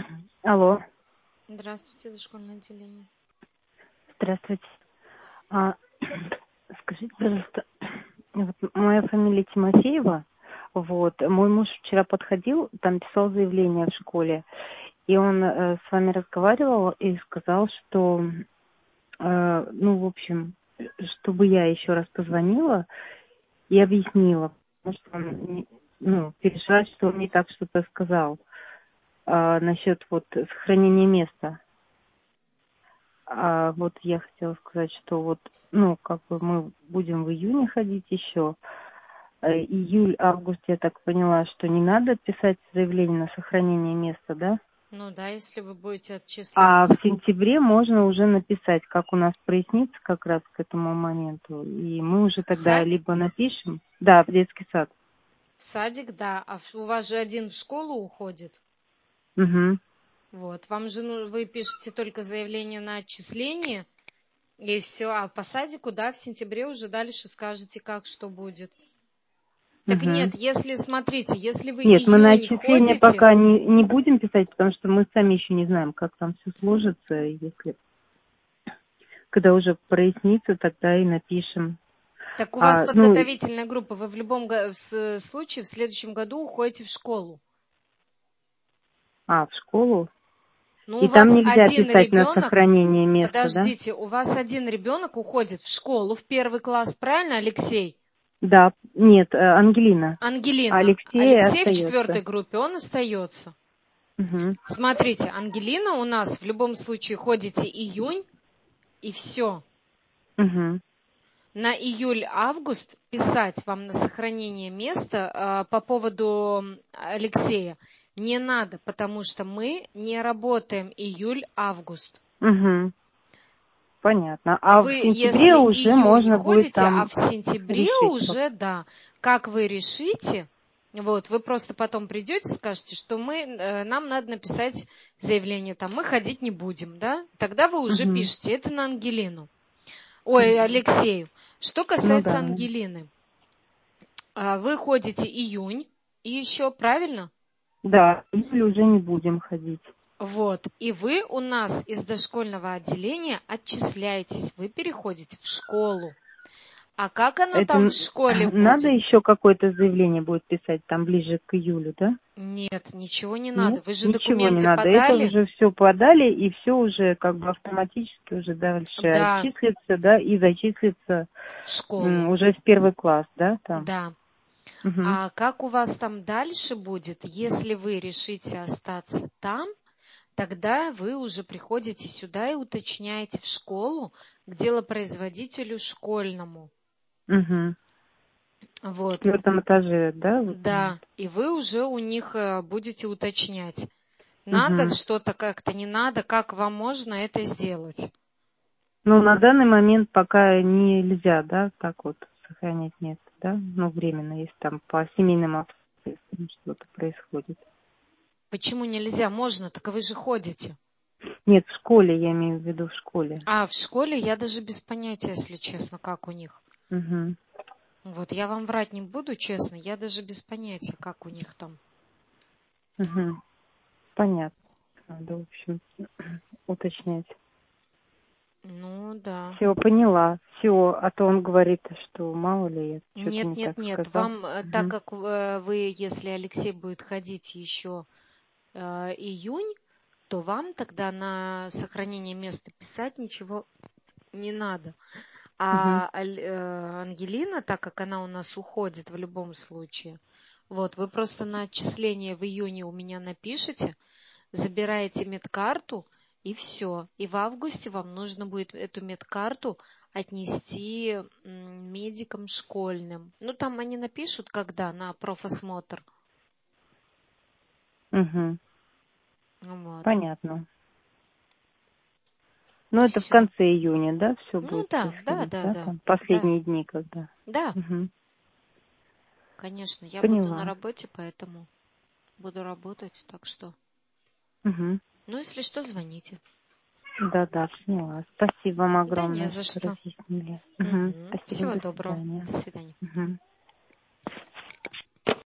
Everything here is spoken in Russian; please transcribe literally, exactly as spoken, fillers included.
Алло, Здравствуйте, дошкольное отделение. здравствуйте. А, скажите, пожалуйста, вот моя фамилия Тимофеева. Вот, мой муж вчера подходил, там писал заявление в школе, и он э, с вами разговаривал и сказал, что, э, ну, в общем, чтобы я еще раз позвонила и объяснила, потому что он, не- ну, переживает, что он не так что-то сказал а, насчет вот сохранения места. А вот я хотела сказать, что вот, ну, как бы мы будем в июне ходить еще. Э, Июль, август, я так поняла, что не надо писать заявление на сохранение места, да? Ну да, если вы будете А в отчисляться. сентябре можно уже написать, как у нас прояснится как раз к этому моменту. И мы уже В тогда садик? либо напишем, да, в детский сад. В садик, да. А в- у вас же один в школу уходит. Угу. Вот. Вам же ну, вы пишете только заявление на отчисление, и все. А по садику, да, в сентябре уже дальше скажете, как что будет. Так Угу. нет, если, смотрите, если вы Нет, мы на июнь отчисление ходите, пока не, не будем писать, потому что мы сами еще не знаем, как там все сложится, если когда уже прояснится, тогда и напишем. так у вас А, ну, подготовительная группа, вы в любом го- в с- случае в следующем году уходите в школу. а, в школу. Ну, у И там вас нельзя один писать на ребенок, сохранение места, да? подождите, у вас один ребенок уходит в школу, в первый класс, правильно, Алексей? Да, нет, э, Ангелина. А Ангелина. Алексей Алексей в остается. четвертой группе, он остается. Угу. Смотрите, Ангелина у нас в любом случае ходите июнь, и все. Угу. На июль-август писать вам на сохранение места а, по поводу Алексея не надо, потому что мы не работаем июль-август. Угу. Понятно. А в Вы, сентябре если уже июнь можно будет ходите, а там в сентябре решить. уже, да, как вы решите, вот, вы просто потом придете и скажете, что мы, э, нам надо написать заявление, там, мы ходить не будем, да, тогда вы уже Угу. пишете, это на Ангелину, ой, Алексею. Что Ну касается да. Ангелины, а, вы ходите июнь, и еще, правильно? Да, в июле уже не будем ходить. Вот, и вы у нас из дошкольного отделения отчисляетесь, вы переходите в школу. А как оно Это там в н- школе надо будет? еще какое-то заявление будет писать там ближе к июлю, да? Нет, ничего не Нет, надо. Вы же ничего не документы надо. Это подали? уже все подали, и все уже как бы автоматически уже дальше Да, отчислится, да, и зачислится в м, школу. уже в первый класс, да, там. Да. Угу. А как у вас там дальше будет, если вы решите остаться там, тогда вы уже приходите сюда и уточняете в школу к делопроизводителю школьному. Угу. В Вот. четвертом этаже, да, вы Да. понимаете? И вы уже у них э, будете уточнять. Надо Угу. что-то как-то, не надо, как вам можно это сделать. Ну, на данный момент пока нельзя, да, так вот сохранять место, да, ну, временно, если там по семейным обстоятельствам что-то происходит. Почему нельзя? Можно, так вы же ходите. Нет, в школе, я имею в виду в школе. А в школе я даже без понятия, если честно, как у них. Угу. Вот, я вам врать не буду, честно, я даже без понятия, как у них там. Угу. Понятно. Надо, в общем, уточнять. Ну, да. Все, поняла. Все, а то он говорит, что мало ли я что-то Нет, не нет, так нет, сказал. вам, э, так Угу. как э, вы, если Алексей будет ходить еще э, июнь, то вам тогда на сохранение места писать ничего не надо. Угу. А Аль- э, Ангелина, так как она у нас уходит в любом случае, вот, вы просто на отчисление в июне у меня напишите, забираете медкарту и все. И в августе вам нужно будет эту медкарту отнести м, медикам школьным. Ну, там они напишут, когда на профосмотр. Угу. Вот. Понятно. Ну, это в Все. конце июня, да, все Ну будет да, да, происходить, да, да, да. там Да, последние дни, когда. да, Угу. конечно. Я буду на Поняла. работе, поэтому буду работать, так что. Угу. Ну, если что, звоните. Да, да, поняла. Спасибо вам Да не огромное, за что что. разъяснили. Угу. Мгм. Спасибо, Всего до доброго. свидания. До свидания. Угу.